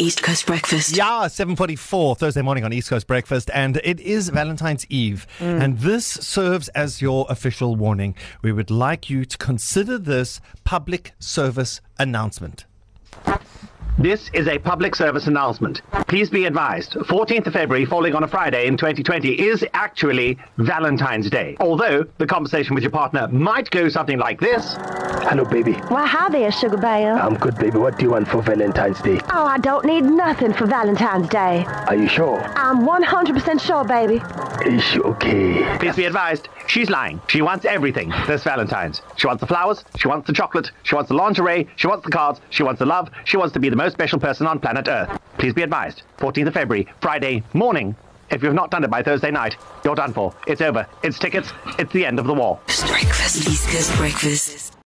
East Coast Breakfast. Yeah, 7:44 Thursday morning on East Coast Breakfast, and it is Valentine's Eve. And this serves as your official warning. We would like you to consider this public service announcement. This is a public service announcement. Please be advised, 14th of February falling on a Friday in 2020 is actually Valentine's Day. Although the conversation with your partner might go something like this. Hello, baby. Why, hi there, Sugar Bear. I'm good, baby. What do you want for Valentine's Day? Oh, I don't need nothing for Valentine's Day. Are you sure? I'm 100% sure, baby. Is she okay? Please be advised, she's lying. She wants everything this Valentine's. She wants the flowers, she wants the chocolate, she wants the lingerie, she wants the cards, she wants the love, she wants to be the most special person on planet Earth. Please be advised, 14th of February, Friday morning. If you've not done it by Thursday night, you're done for. It's over. It's tickets. It's the end of the war. Breakfast. East Coast Breakfast.